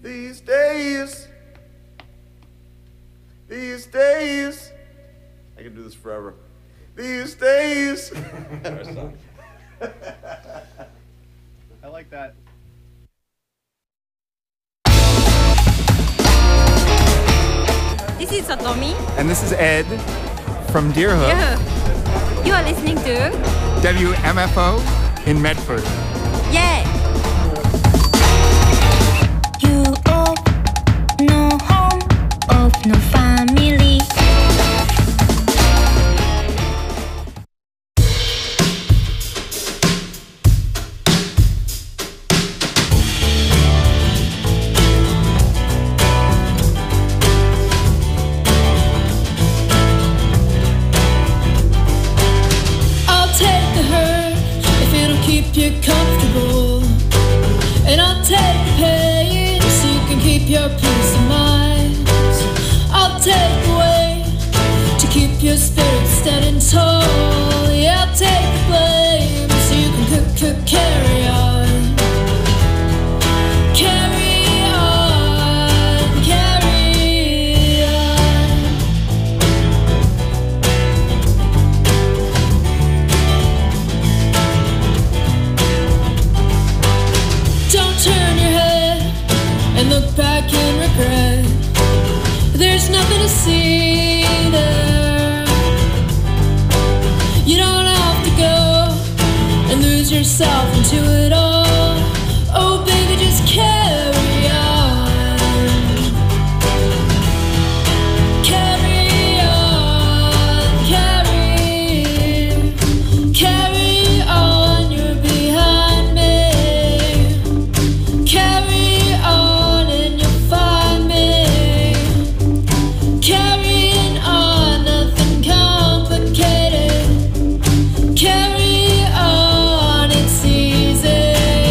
These days, I can do this forever. These days. I like that. This is Satomi. And this is Ed from Deerhook, Yeah. You are listening to WMFO in Medford. Yeah. You of no home, of no family. I'll take the hurt if it'll keep you comfortable, and I'll take the pain so you can keep your peace of mind. I'll take the weight to keep your spirit steady and tall. Yeah, I'll take the blame so you can carry on. Carry on, carry on. Don't turn your head and look back in regret. There's nothing to see there. You don't have to go and lose yourself into it all. Oh, baby, just carry on. Carry on, carry on, you're behind me. Carry on and you'll find me. Carrying on, nothing complicated. Carry on, it's easy.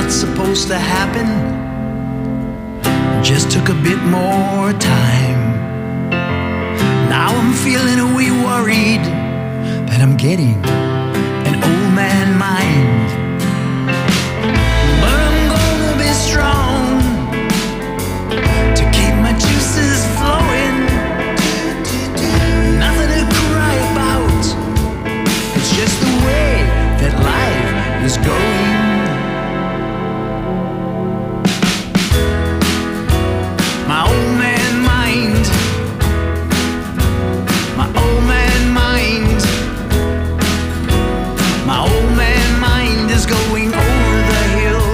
what's supposed to happen. Just took a bit more time. Now I'm feeling a wee worried that I'm getting an old man mind. But I'm gonna be strong to keep my juices flowing. Nothing to cry about. It's just the way that life is going. My old man mind, my old man mind, my old man mind is going over the hill.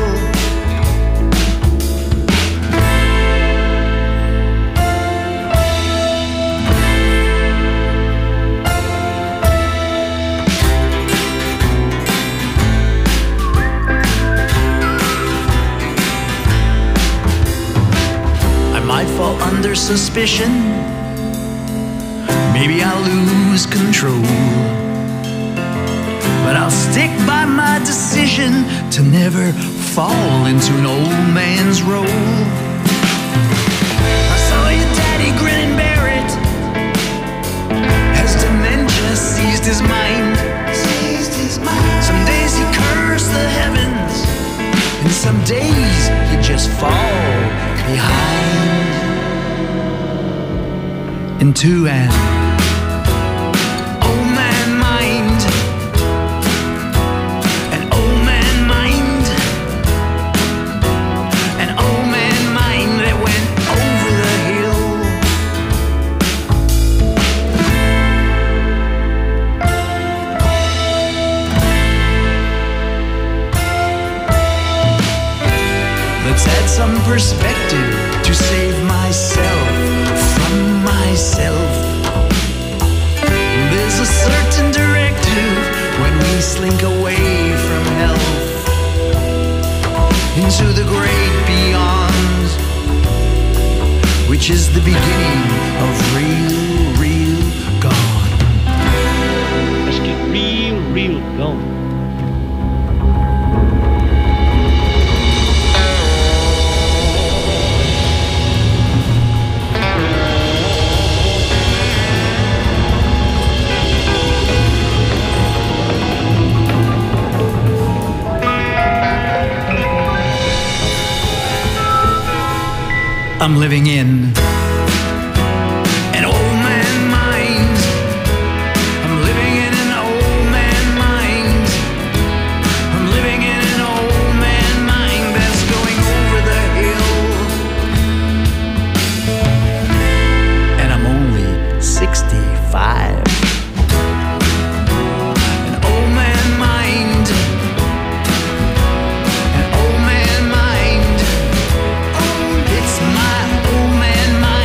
I might fall under suspicion. Maybe I'll lose control. But I'll stick by my decision to never fall into an old man's role. I saw your daddy grin and bear it as dementia seized his mind. Some days he cursed the heavens, and some days he'd just fall behind into an old man mind. An old man mind. An old man mind that went over the hill. Let's add some perspective to save myself from myself. There's a certain directive when we slink away from health into the great beyond, which is the beginning of real gone. Let's get real gone. I'm living in an old man mind. I'm living in an old man mind. I'm living in an old man mind that's going over the hill. And I'm only 65. An old man mind. An old man mind. It's my old man mind.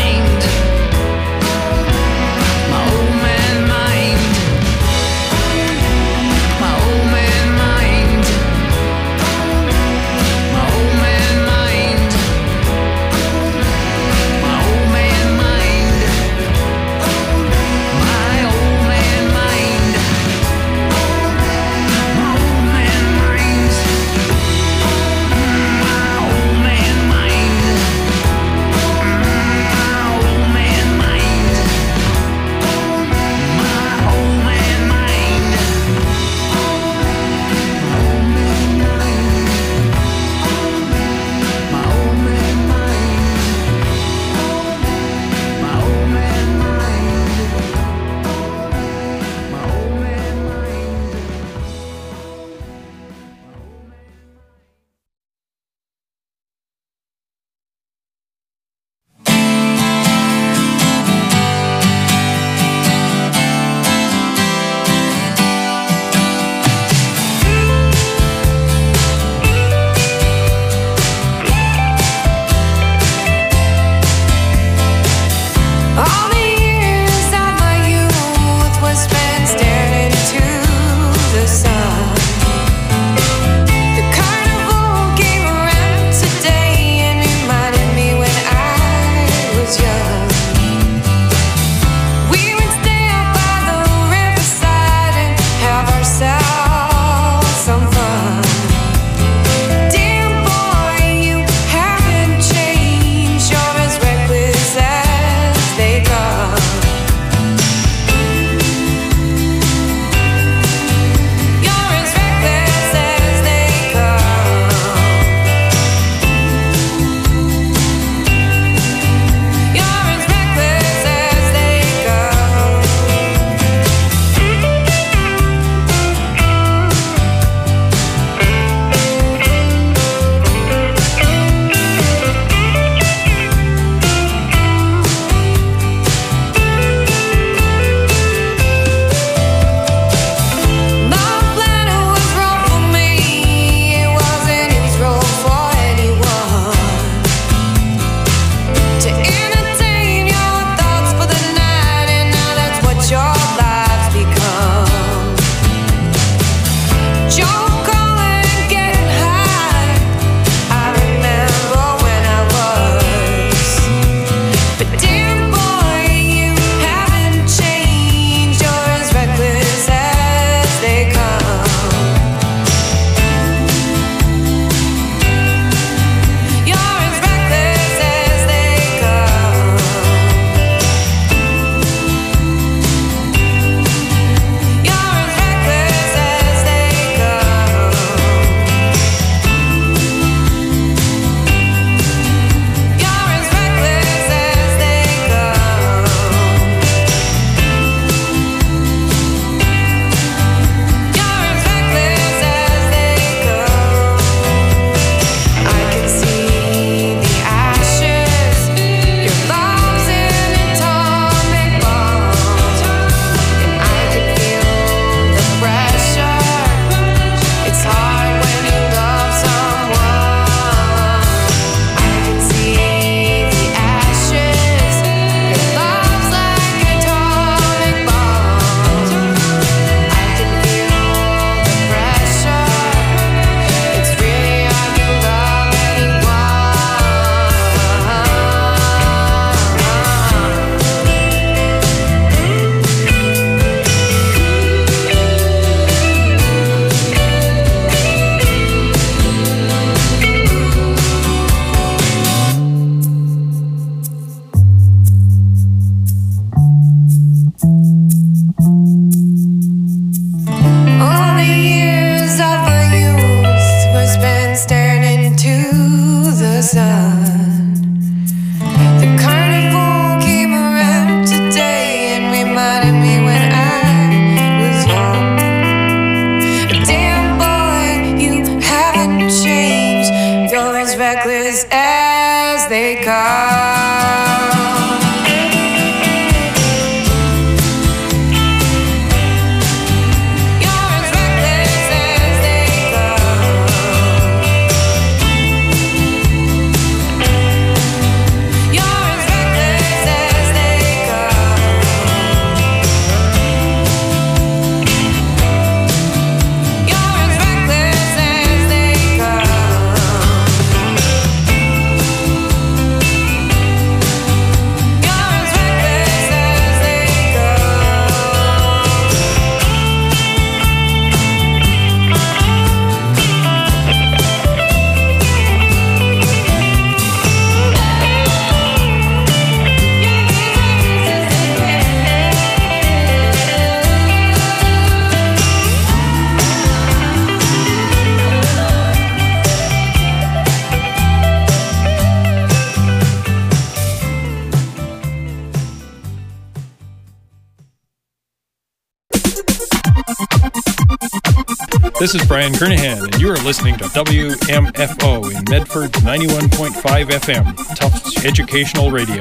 This is Brian Kernahan, and you are listening to WMFO in Medford 91.5 FM, Tufts Educational Radio.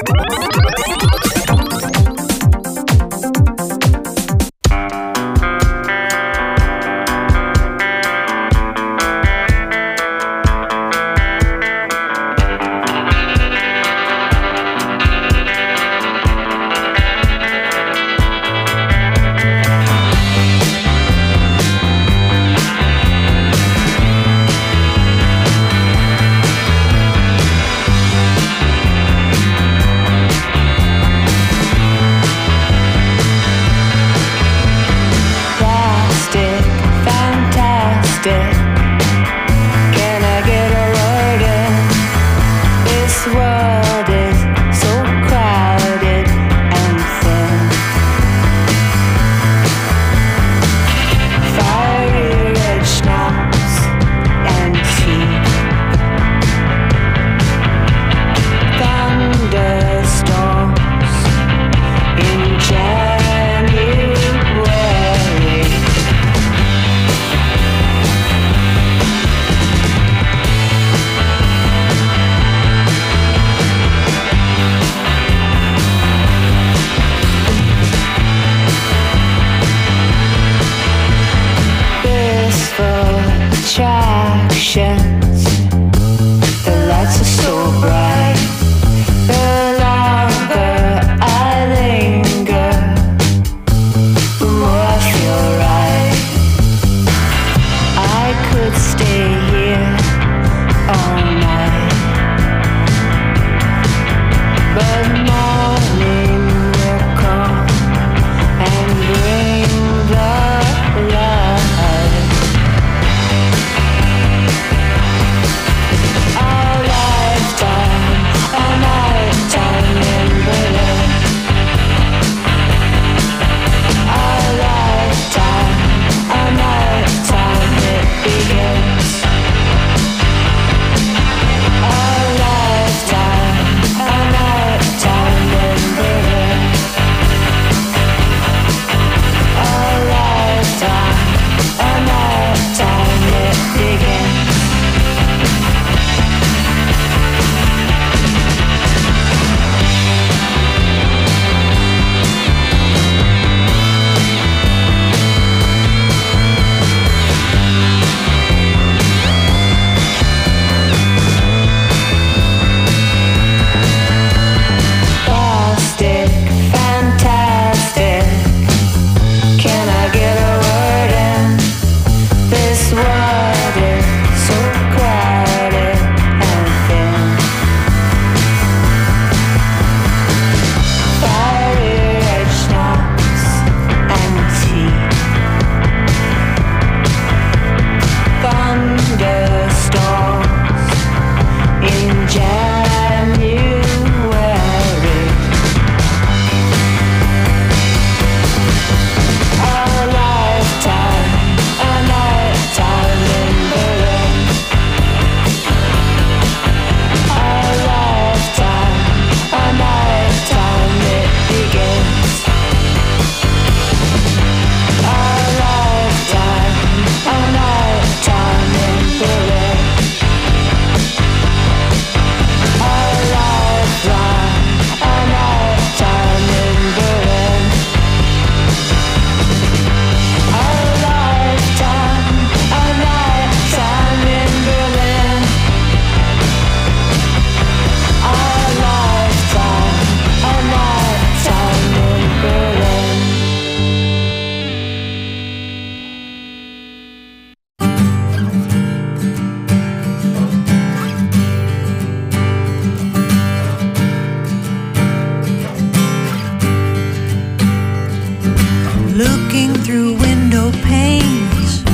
Looking through window panes,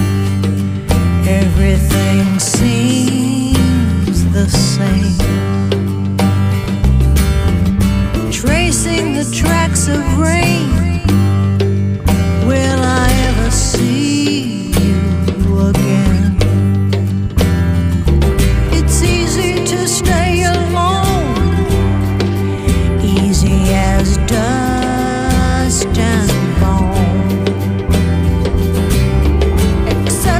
everything seems the same. Tracing the tracks of rain, will I ever see you again? It's easy to stay alone, easy as dust and bone. Except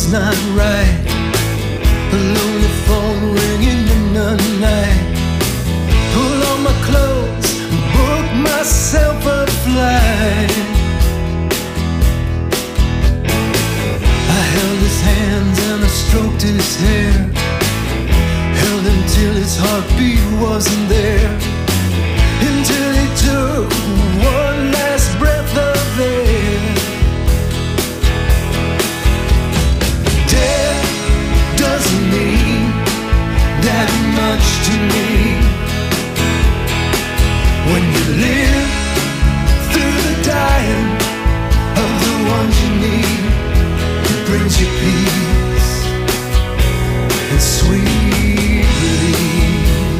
not right. A lonely phone ringing in the night. Pull on my clothes, book myself a flight. I held his hands and I stroked his hair. Held him till his heartbeat wasn't there. Until he took one last breath of air. Death doesn't mean that much to me. When you live through the dying of the ones you need, it brings you peace and sweet relief.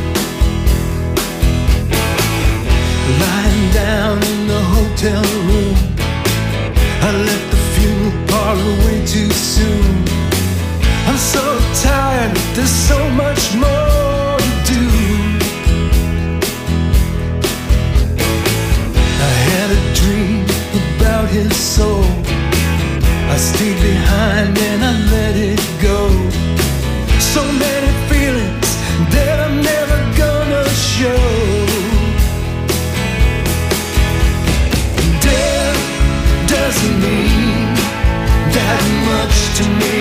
Lying down in the hotel room, I left the funeral parlor way too soon. I'm so tired, there's so much more to do. I had a dream about his soul. I stayed behind and I let it go. So many feelings that I'm never gonna show. Death doesn't mean that much to me.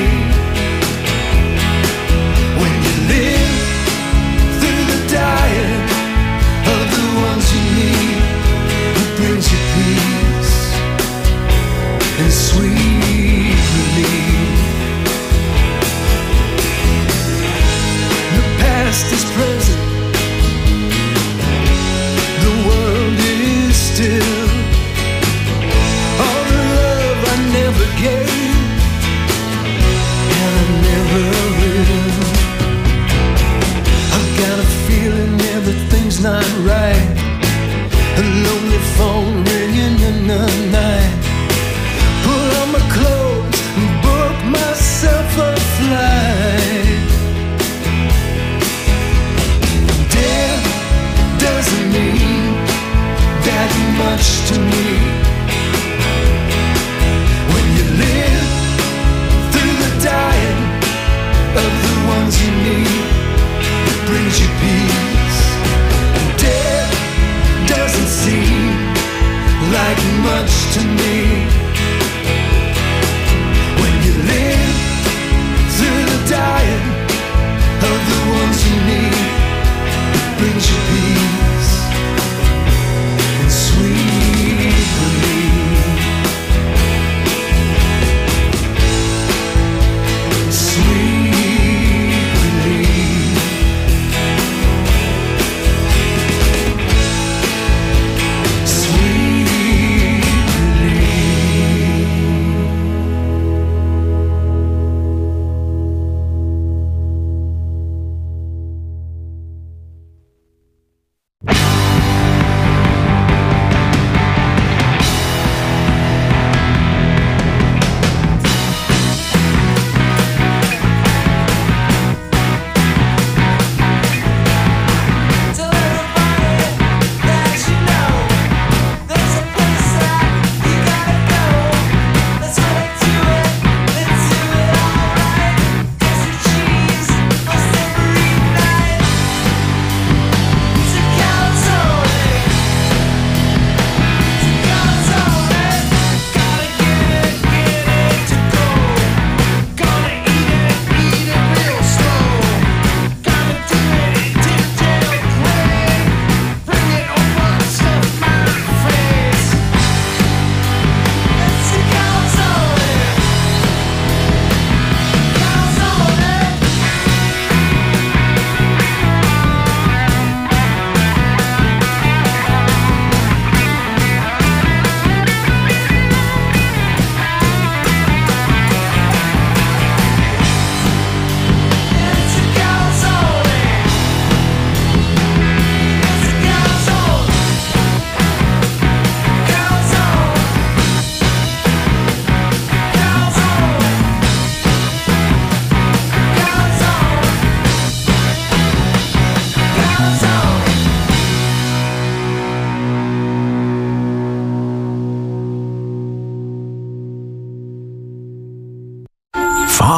When you live through the dying of the ones you need, it brings you peace and sweet relief. The past is present, the world is still. All the love I never gave, and I never will. I've got a feeling everything's not right. A lonely phone ringing in the night. Pull on my clothes and book myself a flight. Death doesn't mean that much to me. When you live through the dying of the ones you need, it brings you peace. Death doesn't seem like much to me. When you live through the dying of the ones you need, it brings you peace and sweet relief. Sweet relief. Sweet relief.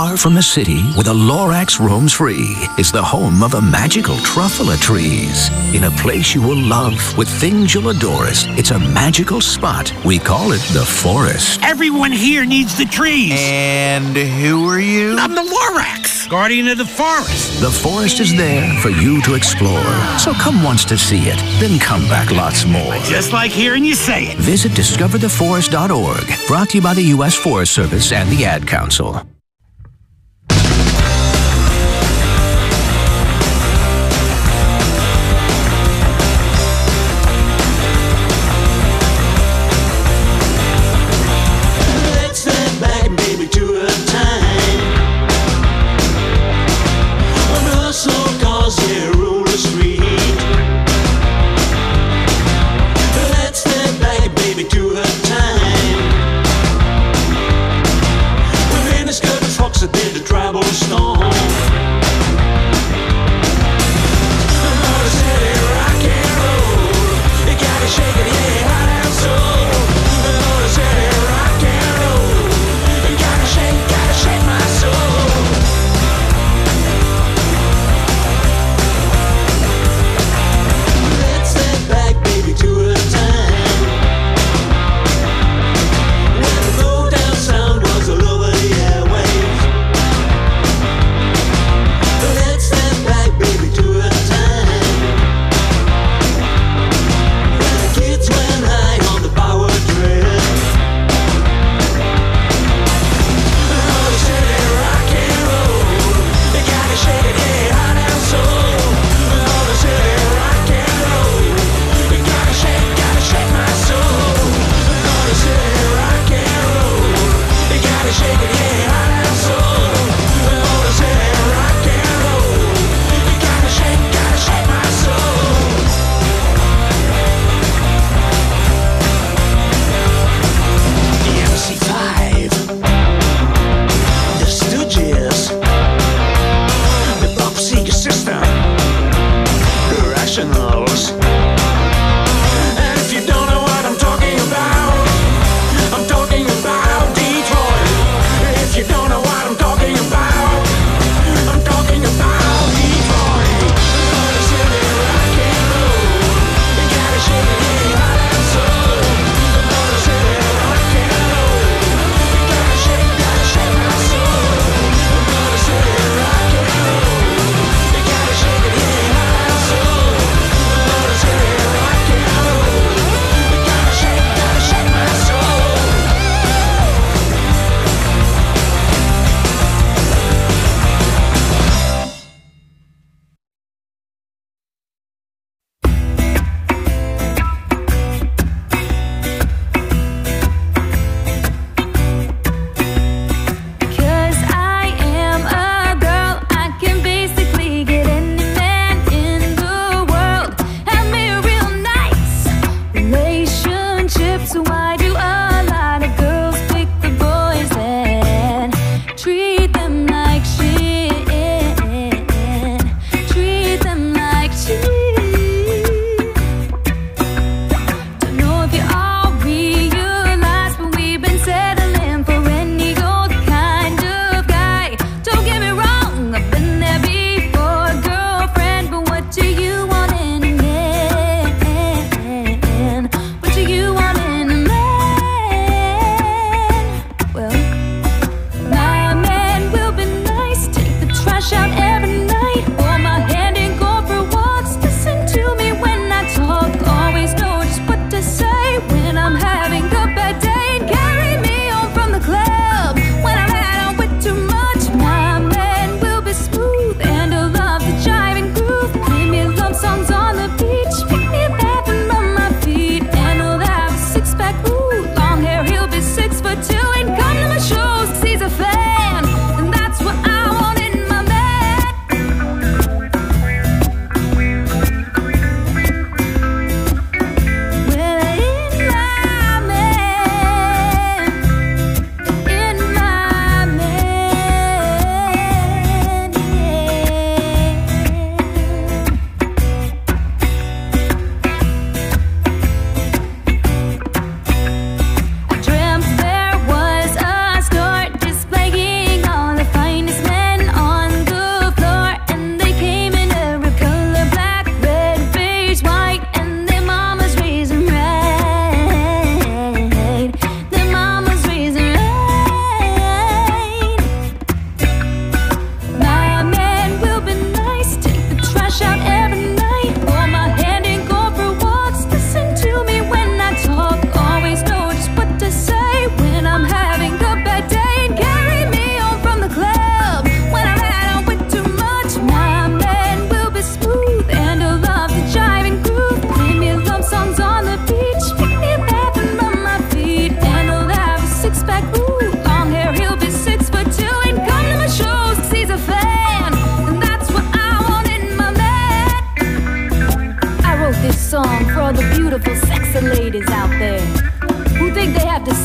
Far from the city, where the Lorax roams free, is the home of the magical truffula trees. In a place you will love, with things you'll adore. It's a magical spot. We call it the forest. Everyone here needs the trees. And who are you? I'm the Lorax, guardian of the forest. The forest is there for you to explore. So come once to see it, then come back lots more. Just like hearing you say it. Visit discovertheforest.org. Brought to you by the U.S. Forest Service and the Ad Council.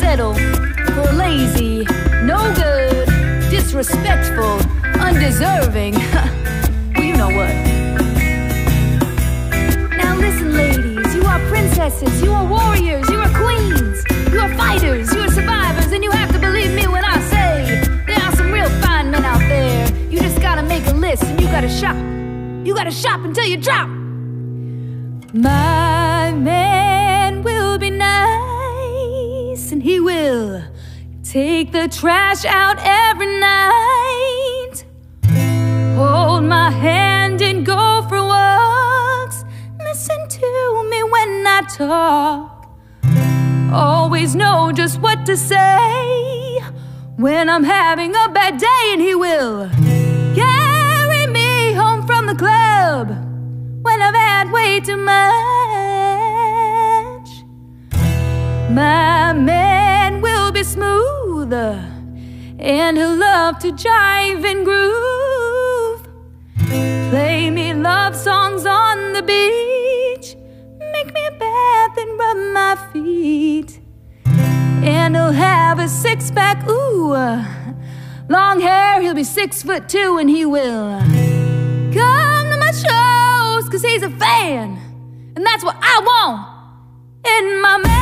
settle for lazy, no good, disrespectful, undeserving. Well, you know what? Now listen, ladies, you are princesses, you are warriors, you are queens, you are fighters, you are survivors, and you have to believe me when I say there are some real fine men out there. You just gotta make a list and you gotta shop. You gotta shop until you drop. My man will be nice, and he will take the trash out every night. Hold my hand and go for walks. Listen to me when I talk. Always know just what to say when I'm having a bad day, and he will carry me home from the club when I've had way too much. My man will be smooth, and he'll love to jive and groove. Play me love songs on the beach, make me a bath and rub my feet. And he'll have a six-pack, ooh, long hair, he'll be 6'2", and he will come to my shows, 'cause he's a fan, and that's what I want in my man.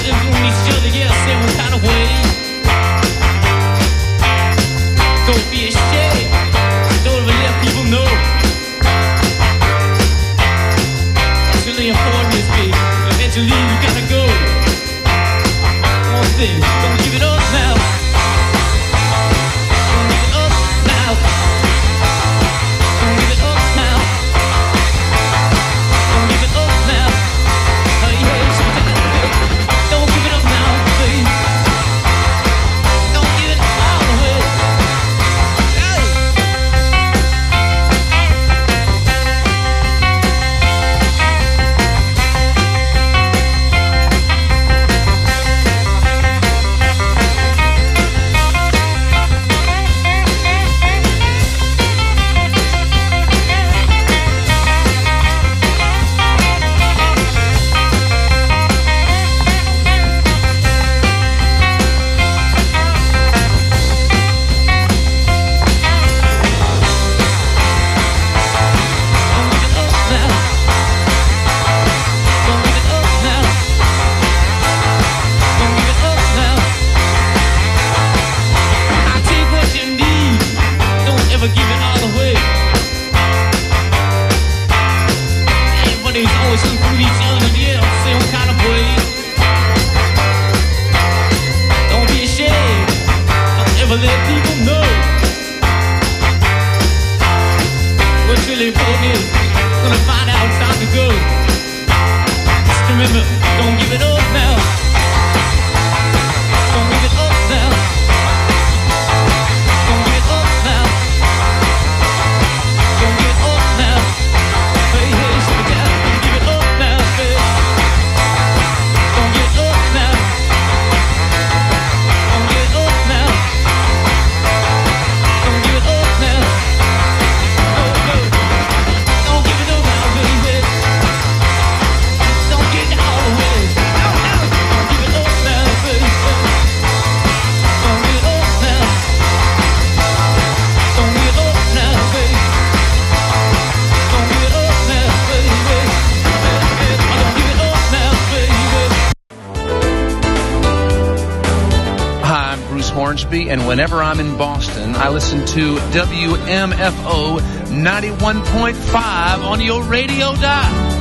living on each other, yeah, same kind of way. Don't be ashamed, don't ever let people know. It's really important, Miss B. Eventually you gotta go. One thing, don't give it up now. Don't give it up now. Don't give it up now. Don't give it up now. Oh yeah, sometimes don't give it up now, baby. Don't give it all away. And whenever I'm in Boston, I listen to WMFO 91.5 on your radio dial.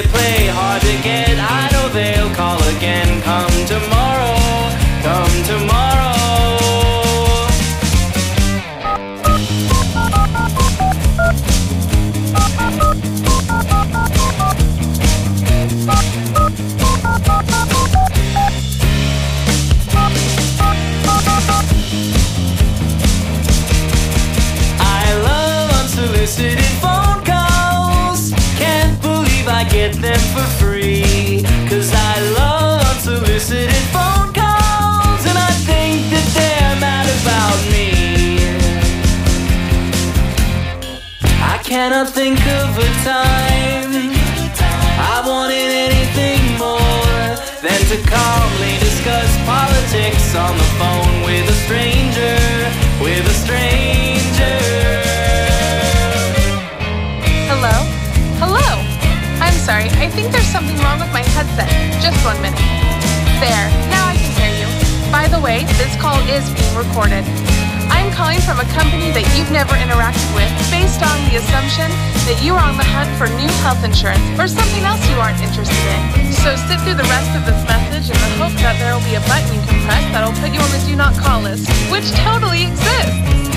play hard to get. I know they'll call again. Come tomorrow, come tomorrow. I love unsolicited phone calls. Can't believe I get them for free. 'Cause I love unsolicited phone calls, and I think that they're mad about me. I cannot think of a time I wanted anything more than to calmly discuss politics on the phone with a stranger, with a stranger. Hello? Hello? I'm sorry, I think there's something wrong with my headset. Just 1 minute. There, now I can hear you. By the way, this call is being recorded. I'm calling from a company that you've never interacted with based on the assumption that you are on the hunt for new health insurance or something else you aren't interested in. So sit through the rest of this message in the hope that there will be a button you can press that'll put you on the do not call list, which totally exists.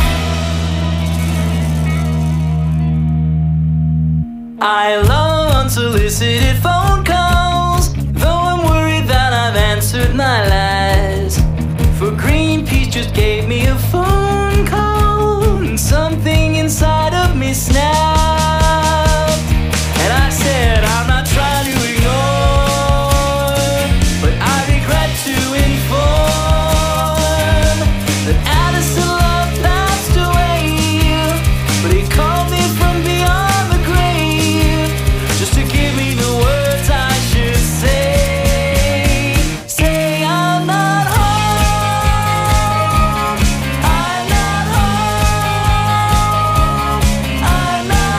I love unsolicited phone calls, though I'm worried that I've answered my last. For Greenpeace just gave me a phone call, and something inside of me snapped. And I said, I'm not trying to ignore, but I regret to inform that Addison Love passed away. But he called me from beyond the grave, just to give me the words I should say. Say I'm not home, I'm not home, I'm not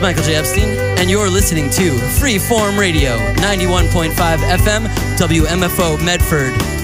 Michael J. Epstein, and you're listening to Freeform Radio, 91.5 FM, WMFO Medford.